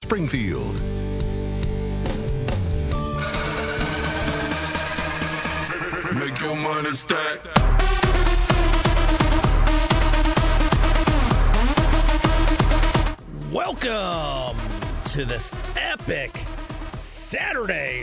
Springfield. Make your money stack. Welcome to this epic Saturday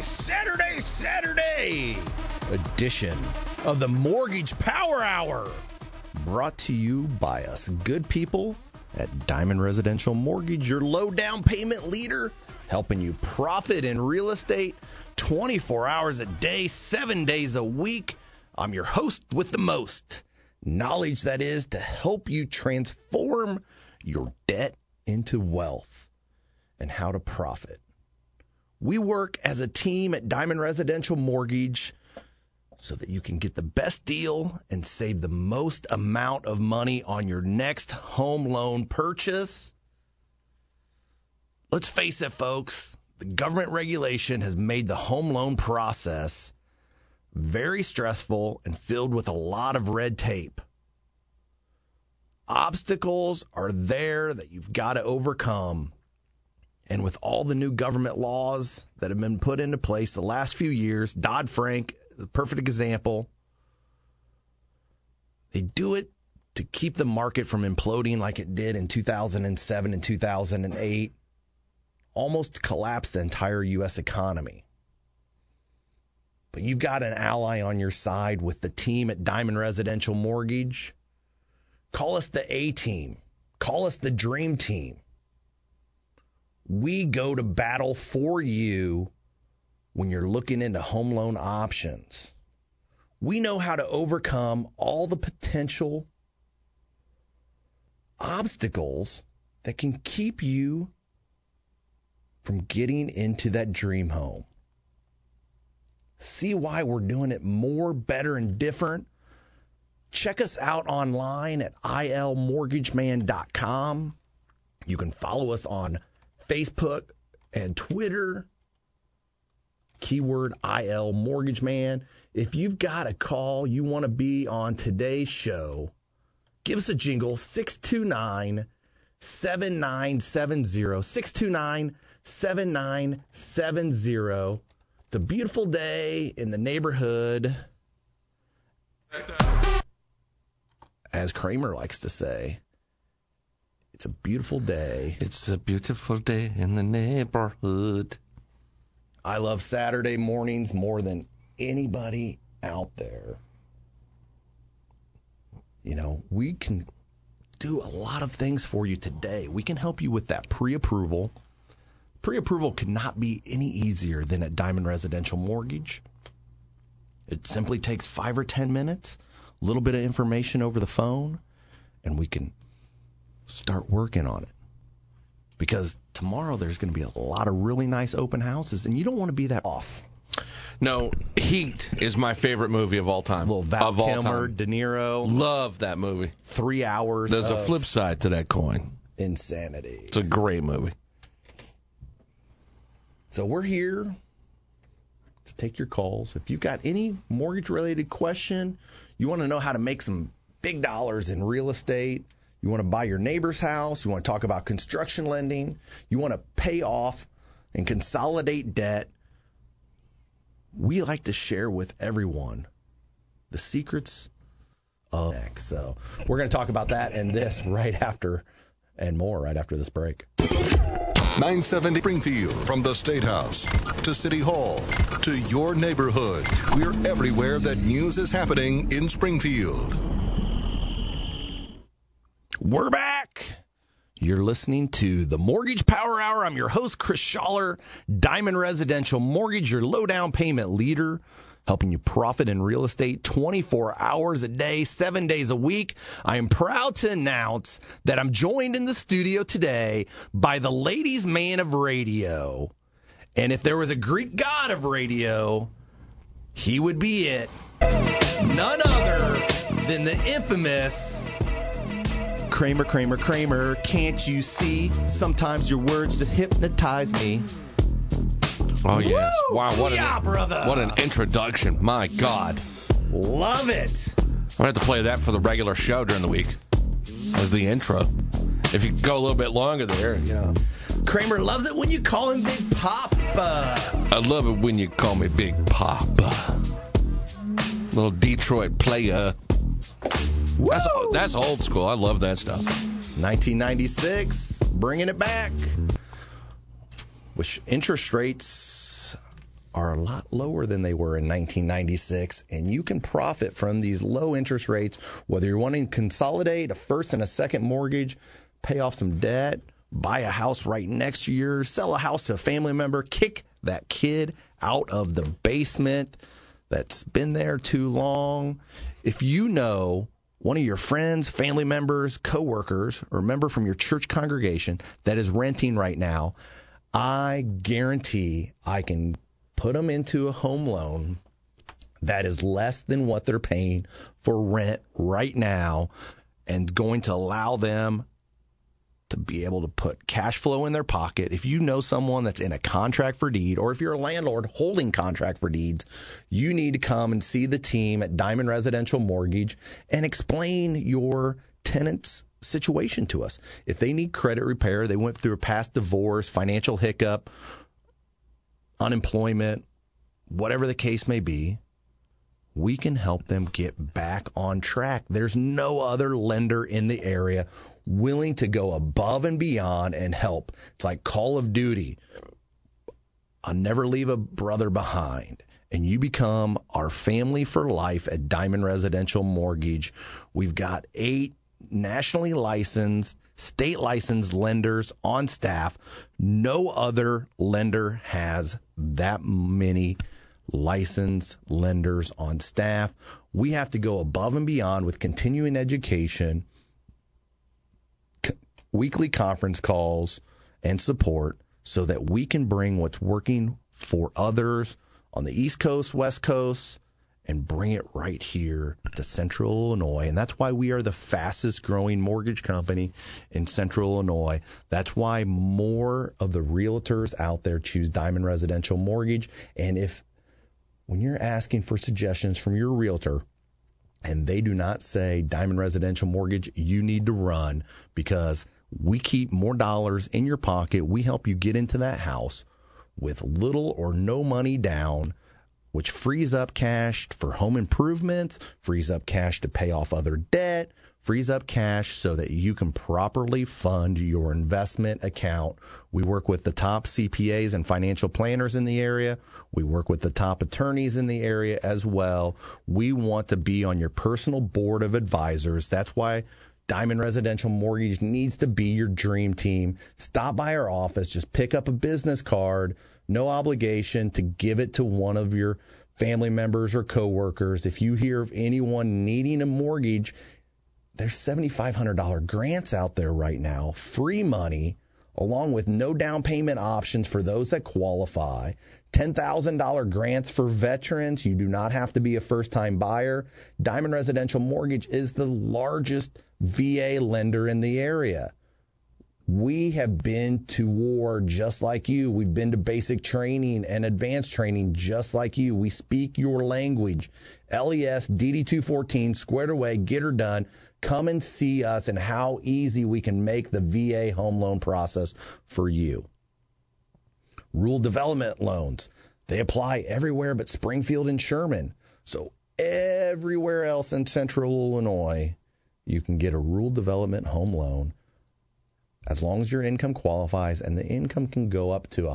edition of the Mortgage Power Hour, brought to you by us good people at Diamond Residential Mortgage, your low down payment leader, helping you profit in real estate 24 hours a day, 7 days a week. I'm your host with the most knowledge, that is, to help you transform your debt into wealth and how to profit. We work as a team at Diamond Residential Mortgage so that you can get the best deal and save the most amount of money on your next home loan purchase. Let's face it, folks, the government regulation has made the home loan process very stressful and filled with a lot of red tape. Obstacles are there that you've got to overcome. And with all the new government laws that have been put into place the last few years, Dodd-Frank is a perfect example. They do it to keep the market from imploding like it did in 2007 and 2008, almost collapsed the entire U.S. economy. But you've got an ally on your side with the team at Diamond Residential Mortgage. Call us the A-team. Call us the dream team. We go to battle for you when you're looking into home loan options. We know how to overcome all the potential obstacles that can keep you from getting into that dream home. See why we're doing it more, better, and different? Check us out online at ilmortgageman.com. You can follow us on Facebook and Twitter. Keyword IL Mortgage Man. If you've got a call you want to be on today's show, give us a jingle, 629-7970, 629-7970. It's a beautiful day in the neighborhood, as Kramer likes to say. It's a beautiful day. It's a beautiful day in the neighborhood. I love Saturday mornings more than anybody out there. You know, we can do a lot of things for you today. We can help you with that pre-approval. Pre-approval could not be any easier than at Diamond Residential Mortgage. It simply takes 5 or 10 minutes, a little bit of information over the phone, and we can start working on it. Because tomorrow there's going to be a lot of really nice open houses, and you don't want to be that off. No, Heat is my favorite movie of all time. A little Val Kilmer, De Niro. Love that movie. 3 hours. There's a flip side to that coin. Insanity. It's a great movie. So we're here to take your calls. If you've got any mortgage-related question, you want to know how to make some big dollars in real estate, you want to buy your neighbor's house, you want to talk about construction lending, you want to pay off and consolidate debt, we like to share with everyone the secrets of tech. So we're going to talk about that and this right after this break. 970 Springfield, from the State House to City Hall to your neighborhood. We're everywhere that news is happening in Springfield. We're back. You're listening to the Mortgage Power Hour. I'm your host, Chris Schaller. Diamond Residential Mortgage, your low down payment leader, helping you profit in real estate 24 hours a day, 7 days a week. I am proud to announce that I'm joined in the studio today by the ladies' man of radio. And if there was a Greek god of radio, he would be it. None other than the infamous Kramer, can't you see? Sometimes your words just hypnotize me. Oh, yes. Woo! Wow, what an introduction. My God. Love it. I'm going to have to play that for the regular show during the week as the intro. If you go a little bit longer there, you know. Kramer loves it when you call him Big Papa. I love it when you call me Big Papa. Little Detroit player. That's old school. I love that stuff. 1996, bringing it back. Which interest rates are a lot lower than they were in 1996, and you can profit from these low interest rates, whether you're wanting to consolidate a first and a second mortgage, pay off some debt, buy a house right next to yours, sell a house to a family member, kick that kid out of the basement that's been there too long. If you know one of your friends, family members, coworkers, or a member from your church congregation that is renting right now, I guarantee I can put them into a home loan that is less than what they're paying for rent right now and going to allow them to be able to put cash flow in their pocket. If you know someone that's in a contract for deed, or if you're a landlord holding contract for deeds, you need to come and see the team at Diamond Residential Mortgage and explain your tenant's situation to us. If they need credit repair, they went through a past divorce, financial hiccup, unemployment, whatever the case may be, we can help them get back on track. There's no other lender in the area willing to go above and beyond and help. It's like Call of Duty. I'll never leave a brother behind. And you become our family for life at Diamond Residential Mortgage. We've got 8 nationally licensed, state licensed lenders on staff. No other lender has that many licensed lenders on staff. We have to go above and beyond with continuing education, weekly conference calls, and support so that we can bring what's working for others on the East Coast, West Coast, and bring it right here to Central Illinois. And that's why we are the fastest growing mortgage company in Central Illinois. That's why more of the realtors out there choose Diamond Residential Mortgage. And when you're asking for suggestions from your realtor and they do not say Diamond Residential Mortgage, you need to run, because we keep more dollars in your pocket. We help you get into that house with little or no money down, which frees up cash for home improvements, frees up cash to pay off other debt, frees up cash so that you can properly fund your investment account. We work with the top CPAs and financial planners in the area. We work with the top attorneys in the area as well. We want to be on your personal board of advisors. That's why Diamond Residential Mortgage needs to be your dream team. Stop by our office. Just pick up a business card. No obligation to give it to one of your family members or coworkers. If you hear of anyone needing a mortgage, there's $7,500 grants out there right now, free money, along with no down payment options for those that qualify. $10,000 grants for veterans. You do not have to be a first-time buyer. Diamond Residential Mortgage is the largest VA lender in the area. We have been to war just like you. We've been to basic training and advanced training just like you. We speak your language. LES, DD214, squared away, get her done. Come and see us and how easy we can make the VA home loan process for you. Rural development loans, they apply everywhere but Springfield and Sherman. So everywhere else in Central Illinois, you can get a rural development home loan as long as your income qualifies, and the income can go up to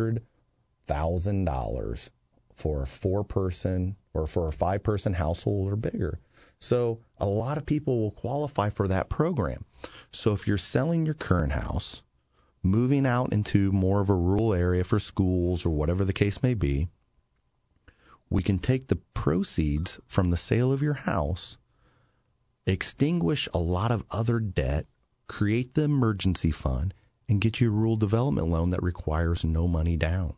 $100,000 for a 4-person or for a 5-person household or bigger. So a lot of people will qualify for that program. So if you're selling your current house, moving out into more of a rural area for schools or whatever the case may be, we can take the proceeds from the sale of your house, extinguish a lot of other debt, create the emergency fund, and get you a rural development loan that requires no money down.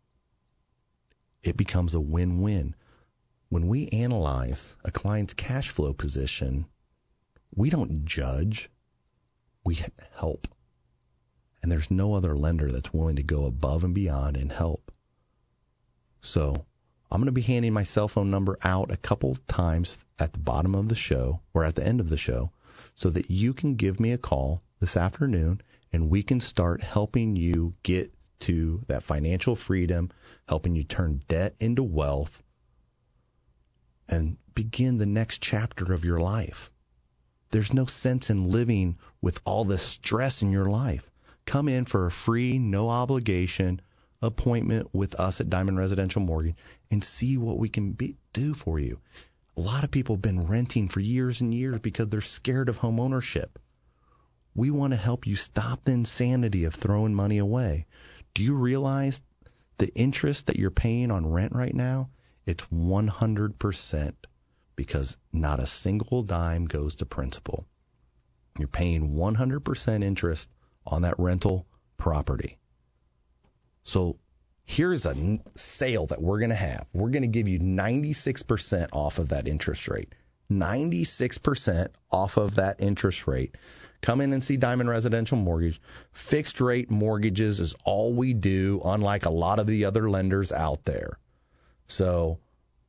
It becomes a win-win. When we analyze a client's cash flow position, we don't judge, we help. And there's no other lender that's willing to go above and beyond and help. So I'm going to be handing my cell phone number out a couple times at the bottom of the show or at the end of the show, so that you can give me a call this afternoon and we can start helping you get to that financial freedom, helping you turn debt into wealth, and begin the next chapter of your life. There's no sense in living with all this stress in your life. Come in for a free, no obligation appointment with us at Diamond Residential Mortgage and see what we can do for you. A lot of people have been renting for years and years because they're scared of home ownership. We want to help you stop the insanity of throwing money away. Do you realize the interest that you're paying on rent right now? It's 100% because not a single dime goes to principal. You're paying 100% interest on that rental property. So here's a sale that we're going to have. We're going to give you 96% off of that interest rate. 96% off of that interest rate. Come in and see Diamond Residential Mortgage. Fixed rate mortgages is all we do, unlike a lot of the other lenders out there. So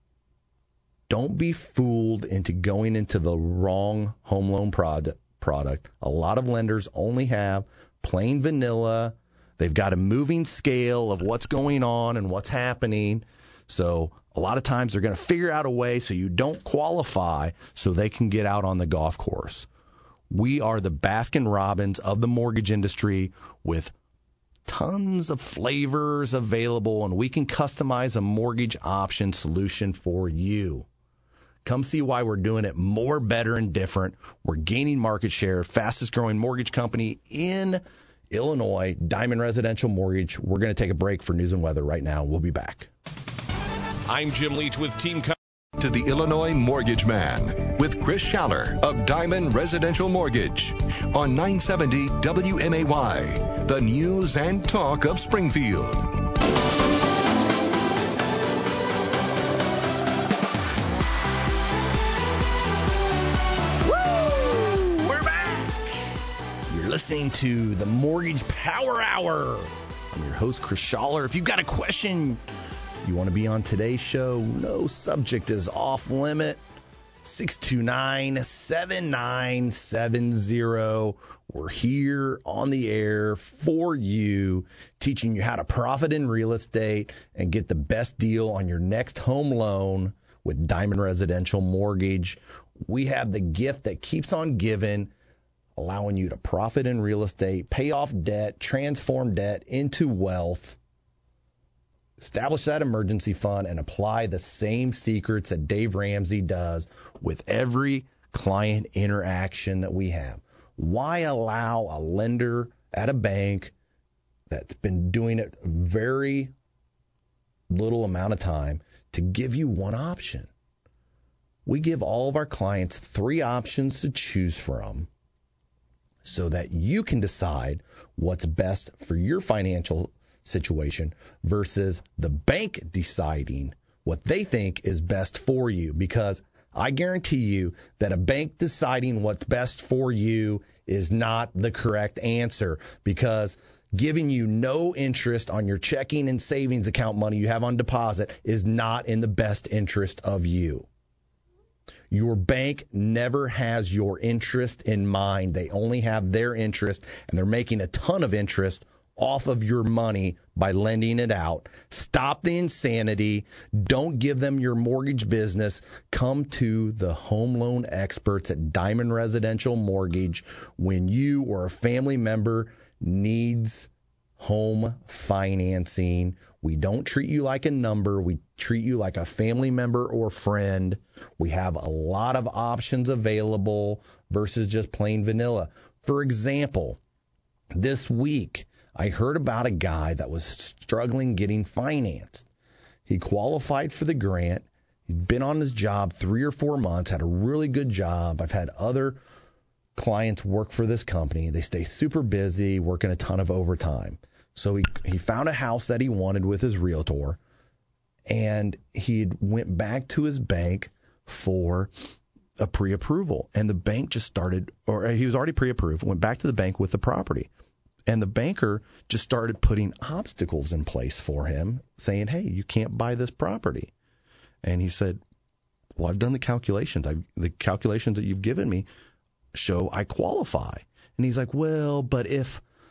don't be fooled into going into the wrong home loan product. A lot of lenders only have plain vanilla. They've got a moving scale of what's going on and what's happening. So a lot of times they're going to figure out a way so you don't qualify so they can get out on the golf course. We are the Baskin Robbins of the mortgage industry with tons of flavors available, and we can customize a mortgage option solution for you. Come see why we're doing it more, better, and different. We're gaining market share, fastest growing mortgage company in Illinois, Diamond Residential Mortgage. We're going to take a break for news and weather right now. We'll be back. I'm Jim Leach with Team to the Illinois Mortgage Man with Chris Schaller of Diamond Residential Mortgage on 970 WMAY, the news and talk of Springfield. Woo! We're back. You're listening to the Mortgage Power Hour. I'm your host, Chris Schaller. If you've got a question you want to be on today's show, no subject is off limit. 629-7970. We're here on the air for you, teaching you how to profit in real estate and get the best deal on your next home loan with Diamond Residential Mortgage. We have the gift that keeps on giving, allowing you to profit in real estate, pay off debt, transform debt into wealth, establish that emergency fund, and apply the same secrets that Dave Ramsey does with every client interaction that we have. Why allow a lender at a bank that's been doing it very little amount of time to give you one option? We give all of our clients 3 options to choose from so that you can decide what's best for your financial situation versus the bank deciding what they think is best for you. Because I guarantee you that a bank deciding what's best for you is not the correct answer, because giving you no interest on your checking and savings account money you have on deposit is not in the best interest of you. Your bank never has your interest in mind. They only have their interest, and they're making a ton of interest off of your money by lending it out. Stop the insanity. Don't give them your mortgage business. Come to the home loan experts at Diamond Residential Mortgage when you or a family member needs home financing. We don't treat you like a number. We treat you like a family member or friend. We have a lot of options available versus just plain vanilla. For example, this week, I heard about a guy that was struggling getting financed. He qualified for the grant. He'd been on his job 3 or 4 months, had a really good job. I've had other clients work for this company. They stay super busy, working a ton of overtime. So he found a house that he wanted with his realtor, and he went back to his bank for a pre-approval. And the bank just started, or he was already pre-approved, went back to the bank with the property. And the banker just started putting obstacles in place for him, saying, hey, you can't buy this property. And he said, well, I've done the calculations. The calculations that you've given me show I qualify. And he's like, well, but if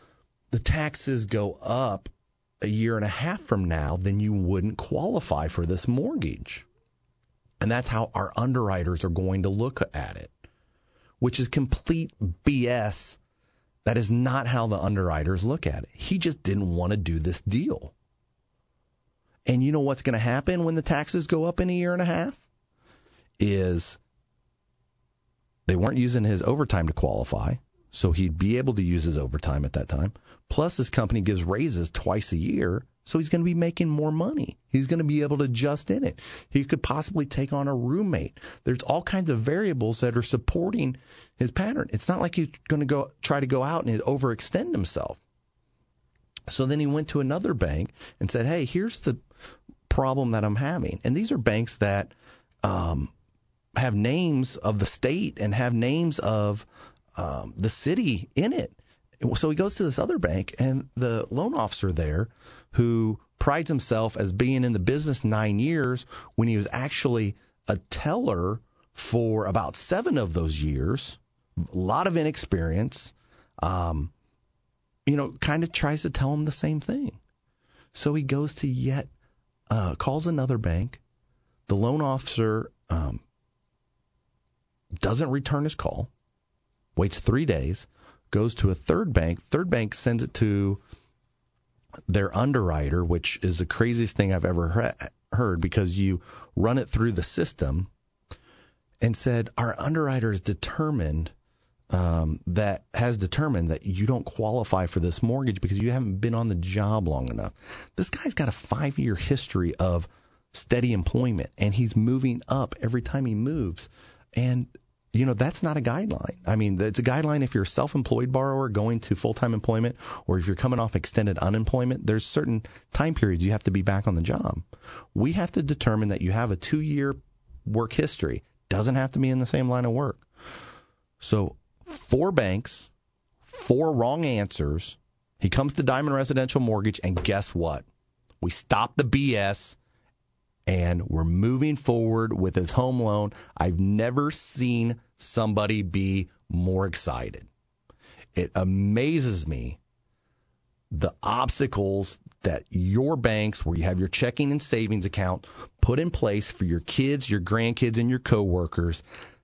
the taxes go up a year and a half from now, then you wouldn't qualify for this mortgage. And that's how our underwriters are going to look at it, which is complete BS. That is not how the underwriters look at it. He just didn't want to do this deal. And you know what's going to happen when the taxes go up in a year and a half? Is they weren't using his overtime to qualify, so he'd be able to use his overtime at that time. Plus, his company gives raises twice a year, so he's going to be making more money. He's going to be able to adjust in it. He could possibly take on a roommate. There's all kinds of variables that are supporting his pattern. It's not like he's going to try to go out and overextend himself. So then he went to another bank and said, hey, here's the problem that I'm having. And these are banks that have names of the state and have names of the city in it. So he goes to this other bank, and the loan officer there, who prides himself as being in the business 9 years when he was actually a teller for about 7 of those years, a lot of inexperience, kind of tries to tell him the same thing. So he goes to calls another bank. The loan officer doesn't return his call, waits 3 days, goes to a third bank. Third bank sends it to their underwriter, which is the craziest thing I've ever heard, because you run it through the system, and said, our underwriter has determined that you don't qualify for this mortgage because you haven't been on the job long enough. This guy's got a 5-year history of steady employment, and he's moving up every time he moves. And that's not a guideline. I mean, it's a guideline if you're a self-employed borrower going to full-time employment, or if you're coming off extended unemployment. There's certain time periods you have to be back on the job. We have to determine that you have a 2-year work history. Doesn't have to be in the same line of work. So 4 banks, 4 wrong answers. He comes to Diamond Residential Mortgage, and guess what? We stopped the BS. And we're moving forward with his home loan. I've never seen somebody be more excited. It amazes me the obstacles that your banks, where you have your checking and savings account, put in place for your kids, your grandkids, and your coworkers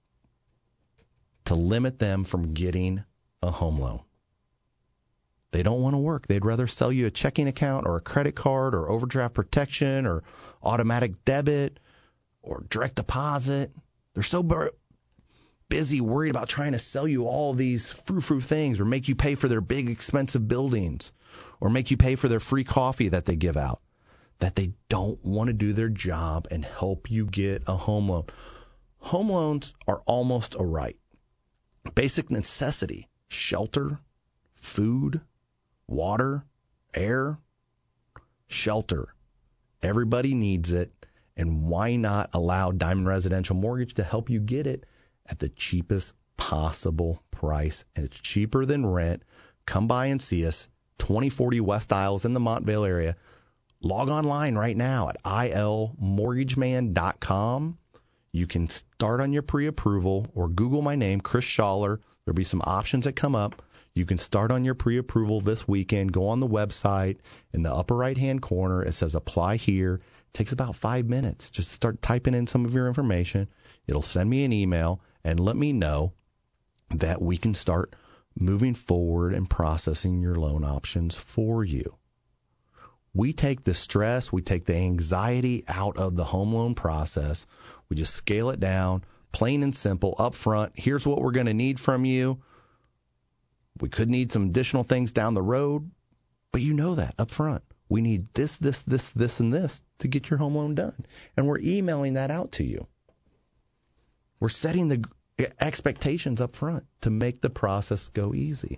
to limit them from getting a home loan. They don't want to work. They'd rather sell you a checking account or a credit card or overdraft protection or automatic debit or direct deposit. They're so busy worried about trying to sell you all these frou-frou things, or make you pay for their big expensive buildings, or make you pay for their free coffee that they give out, that they don't want to do their job and help you get a home loan. Home loans are almost a right. Basic necessity: shelter, food, water, air, shelter. Everybody needs it, and why not allow Diamond Residential Mortgage to help you get it at the cheapest possible price? And it's cheaper than rent. Come by and see us, 2040 West Isles in the Montvale area. Log online right now at ilmortgageman.com. You can start on your pre-approval, or Google my name, Chris Schaller. There'll be some options that come up. You can start on your pre-approval this weekend. Go on the website. In the upper right-hand corner, it says apply here. It takes about 5 minutes. Just start typing in some of your information. It'll send me an email and let me know that we can start moving forward and processing your loan options for you. We take the stress, we take the anxiety out of the home loan process. We just scale it down, plain and simple, up front. Here's what we're going to need from you. We could need some additional things down the road, but you know that up front. We need this, and this to get your home loan done. And we're emailing that out to you. We're setting the expectations up front to make the process go easy.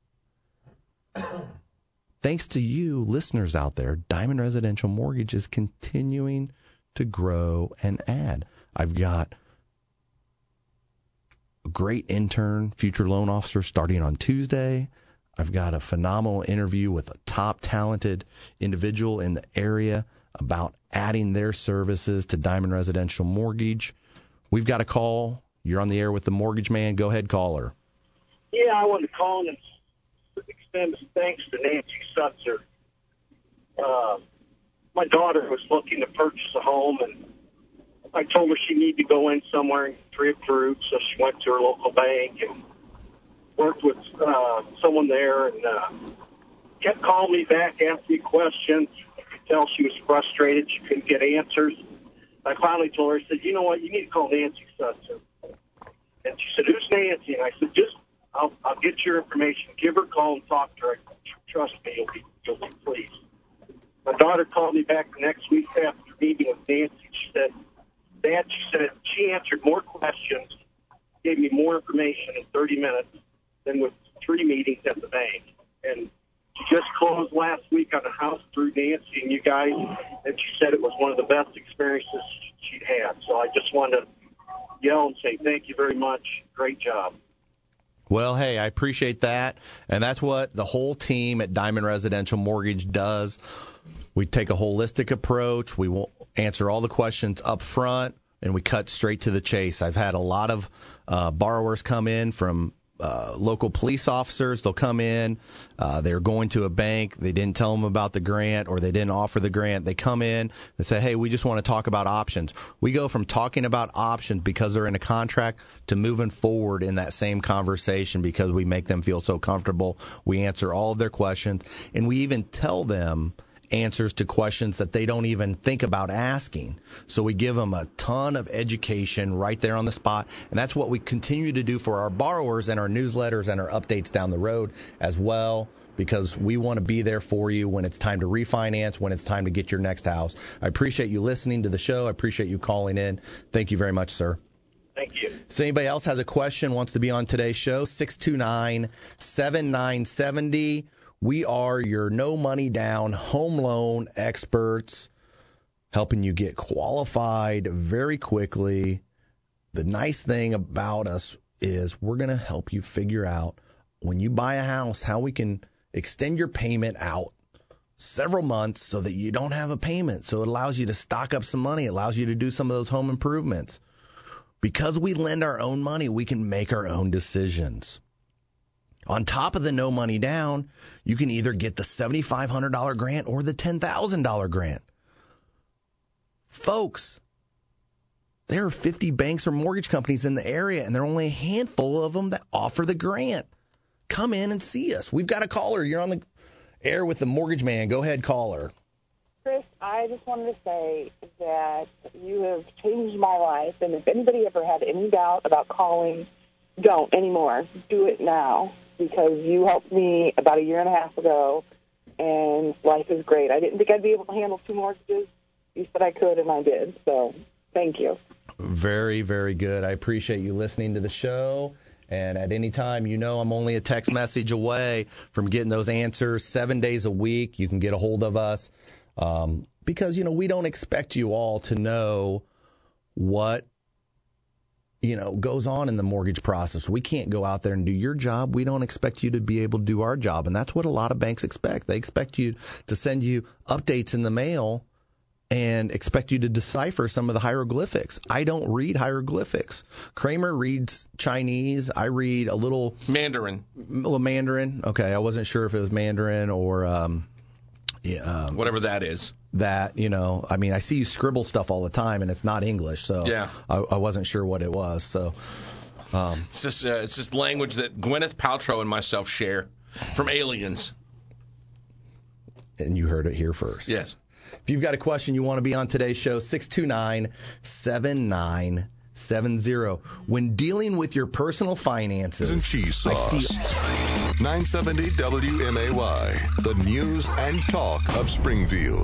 Thanks to you listeners out there, Diamond Residential Mortgage is continuing to grow and add. I've got a great intern, future loan officer starting on Tuesday. I've got a phenomenal interview with a top talented individual in the area about adding their services to Diamond Residential Mortgage. We've got a call. You're on the air with the Mortgage Man. Go ahead, caller. Yeah, I wanted to call and thanks to Nancy Sutzer. My daughter was looking to purchase a home, and I told her she needed to go in somewhere and pre-approved, so she went to her local bank and worked with someone there, and kept calling me back, asking me questions. I could tell she was frustrated. She couldn't get answers. I finally told her, I said, you know what, you need to call Nancy Sutzer. And she said, who's Nancy? And I said, I'll get your information. Give her a call and talk to her. Trust me, you'll be pleased. My daughter called me back the next week after meeting with Nancy. She said, Dad, she answered more questions, gave me more information in 30 minutes than with 3 meetings at the bank. And she just closed last week on a house through Nancy and you guys, and she said it was one of the best experiences she'd had. So I just wanted to yell and say thank you very much. Great job. Well, hey, I appreciate that. And that's what the whole team at Diamond Residential Mortgage does. We take a holistic approach. We will answer all the questions up front, and we cut straight to the chase. I've had a lot of borrowers come in from local police officers. They'll come in. They're going to a bank. They didn't tell them about the grant, or they didn't offer the grant. They come in and say, hey, we just want to talk about options. We go from talking about options because they're in a contract to moving forward in that same conversation because we make them feel so comfortable. We answer all of their questions, and we even tell them answers to questions that they don't even think about asking. So we give them a ton of education right there on the spot, and that's what we continue to do for our borrowers and our newsletters and our updates down the road as well, because we want to be there for you when it's time to refinance, when it's time to get your next house. I appreciate you listening to the show. I appreciate you calling in. Thank you very much, sir. Thank you. So anybody else has a question, wants to be on today's show, 629-7970. We are your no money down home loan experts, helping you get qualified very quickly. The nice thing about us is we're going to help you figure out when you buy a house how we can extend your payment out several months so that you don't have a payment. So it allows you to stock up some money. It allows you to do some of those home improvements. Because we lend our own money, we can make our own decisions. On top of the no money down, you can either get the $7,500 grant or the $10,000 grant. Folks, there are 50 banks or mortgage companies in the area, and there are only a handful of them that offer the grant. Come in and see us. We've got a caller. You're on the air with the Mortgage Man. Go ahead, caller. Chris, I just wanted to say that you have changed my life, and if anybody ever had any doubt about calling, don't anymore. Do it now, because you helped me about a year and a half ago, and life is great. I didn't think I'd be able to handle 2 mortgages. You said I could, and I did. So thank you. Very, very good. I appreciate you listening to the show. And at any time, you know I'm only a text message away from getting those answers 7 days a week. You can get a hold of us because, you know, we don't expect you all to know what goes on in the mortgage process. We can't go out there and do your job. We don't expect you to be able to do our job. And that's what a lot of banks expect. They expect you to send you updates in the mail and expect you to decipher some of the hieroglyphics. I don't read hieroglyphics. Kramer reads Chinese. I read a little Mandarin. Okay, I wasn't sure if it was Mandarin or whatever that is. That, I mean, I see you scribble stuff all the time, and it's not English, so yeah. I wasn't sure what it was. So it's just language that Gwyneth Paltrow and myself share from Aliens. And you heard it here first. Yes. If you've got a question you want to be on today's show, 629-7970. When dealing with your personal finances, and cheese sauce. 970 WMAY, the news and talk of Springfield.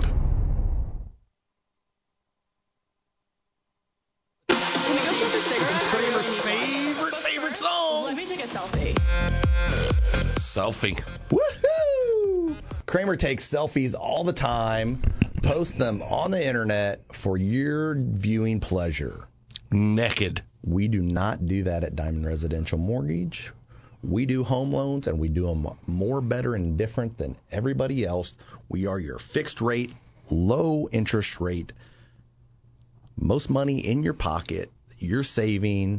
Favorite song. Let me take a selfie. Selfie. Woohoo! Kramer takes selfies all the time, posts them on the internet for your viewing pleasure. Naked. We do not do that at Diamond Residential Mortgage. We do home loans, and we do them more, better, and different than everybody else. We are your fixed rate, low interest rate, most money in your pocket, you're saving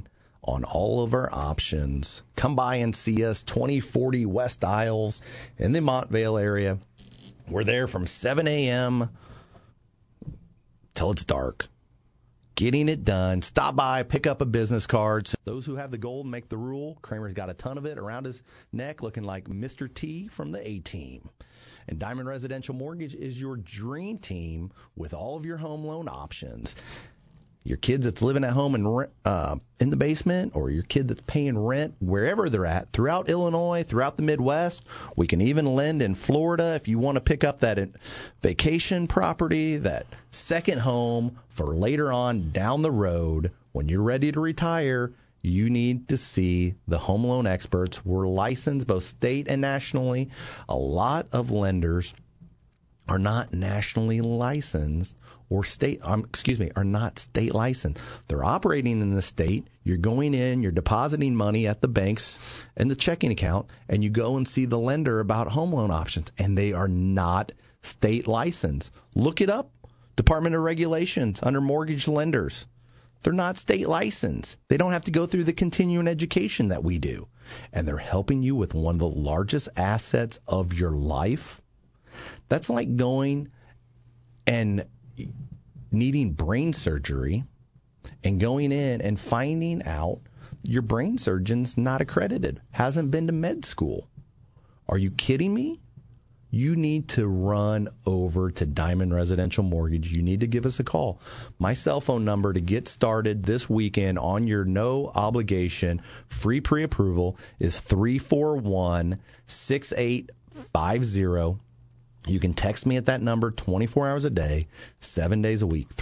on all of our options. Come by and see us, 2040 West Isles in the Montvale area. We're there from 7 a.m. till it's dark. Getting it done. Stop by, pick up a business card. So those who have the gold make the rule. Kramer's got a ton of it around his neck, looking like Mr. T from the A-Team. And Diamond Residential Mortgage is your dream team with all of your home loan options. Your kids that's living at home in the basement, or your kid that's paying rent wherever they're at throughout Illinois, throughout the Midwest. We can even lend in Florida if you want to pick up that vacation property, that second home for later on down the road. When you're ready to retire, you need to see the home loan experts. We're licensed both state and nationally. A lot of lenders are not nationally licensed or are not state licensed. They're operating in the state. You're going in, you're depositing money at the banks and the checking account, and you go and see the lender about home loan options, and they are not state licensed. Look it up. Department of Regulations under mortgage lenders. They're not state licensed. They don't have to go through the continuing education that we do. And they're helping you with one of the largest assets of your life. That's like going and needing brain surgery and going in and finding out your brain surgeon's not accredited, hasn't been to med school. Are you kidding me? You need to run over to Diamond Residential Mortgage. You need to give us a call. My cell phone number to get started this weekend on your no obligation free pre-approval is 341-6850. You can text me at that number 24 hours a day, 7 days a week,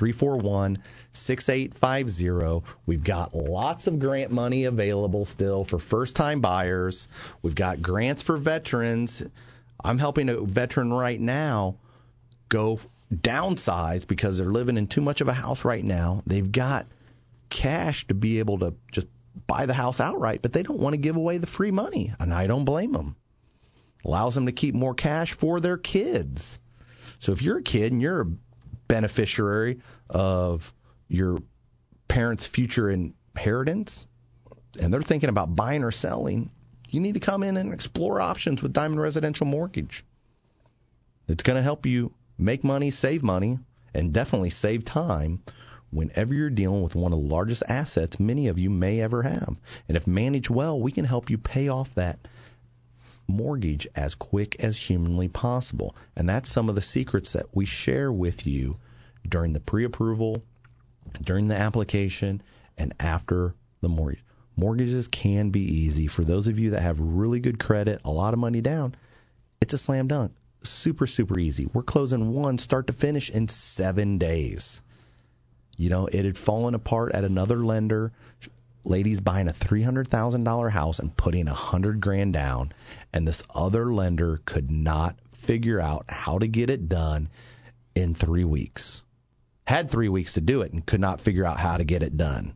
341-6850. We've got lots of grant money available still for first-time buyers. We've got grants for veterans. I'm helping a veteran right now go downsize because they're living in too much of a house right now. They've got cash to be able to just buy the house outright, but they don't want to give away the free money, and I don't blame them. Allows them to keep more cash for their kids. So if you're a kid and you're a beneficiary of your parents' future inheritance, and they're thinking about buying or selling, you need to come in and explore options with Diamond Residential Mortgage. It's going to help you make money, and definitely save time whenever you're dealing with one of the largest assets many of you may ever have. And if managed well, we can help you pay off that mortgage as quick as humanly possible. And that's some of the secrets that we share with you during the pre-approval, during the application, and after the mortgage. Mortgages can be easy. For those of you that have really good credit, a lot of money down, it's a slam dunk. Super, super easy. We're closing one start to finish in 7 days. You know, it had fallen apart at another lender. Ladies buying a $300,000 house and putting $100,000 down, and this other lender could not figure out how to get it done in 3 weeks. Had 3 weeks to do it and could not figure out how to get it done.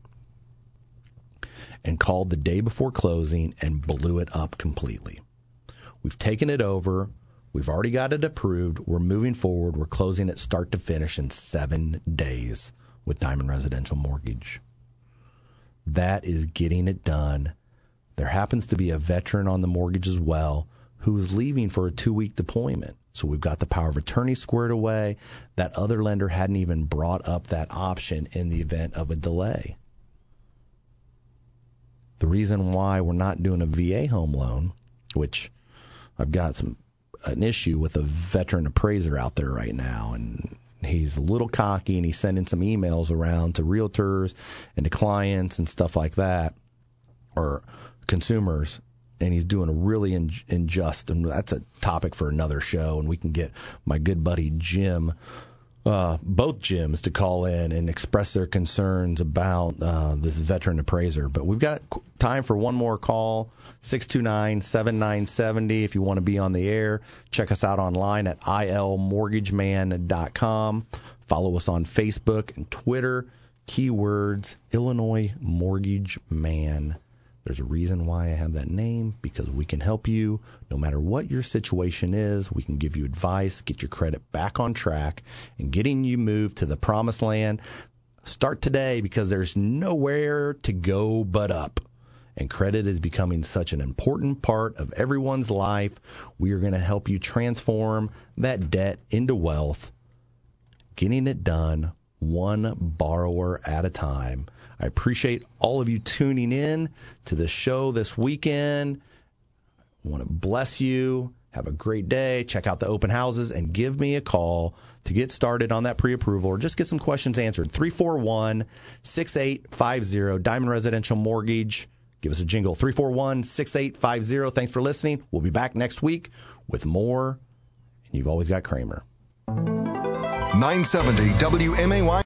And called the day before closing and blew it up completely. We've taken it over. We've already got it approved. We're moving forward. We're closing it start to finish in 7 days with Diamond Residential Mortgage. That is getting it done. There happens to be a veteran on the mortgage as well who is leaving for a 2-week deployment. So we've got the power of attorney squared away. That other lender hadn't even brought up that option in the event of a delay. The reason why we're not doing a VA home loan, which I've got an issue with a veteran appraiser out there right now, and he's a little cocky, and he's sending some emails around to realtors and to clients and stuff like that, or consumers, and he's doing a really unjust, and that's a topic for another show, and we can get my good buddy Jim, both Jims, to call in and express their concerns about this veteran appraiser. But we've got time for one more call, 629-7970. If you want to be on the air, check us out online at ilmortgageman.com. Follow us on Facebook and Twitter. Keywords, Illinois Mortgage Man. There's a reason why I have that name, because we can help you no matter what your situation is. We can give you advice, get your credit back on track, and getting you moved to the promised land. Start today because there's nowhere to go but up. And credit is becoming such an important part of everyone's life. We are going to help you transform that debt into wealth, getting it done one borrower at a time. I appreciate all of you tuning in to the show this weekend. I want to bless you. Have a great day. Check out the open houses and give me a call to get started on that pre-approval or just get some questions answered. 341-6850, Diamond Residential Mortgage. Give us a jingle, 341-6850. Thanks for listening. We'll be back next week with more. And you've always got Kramer. 970 WMAY.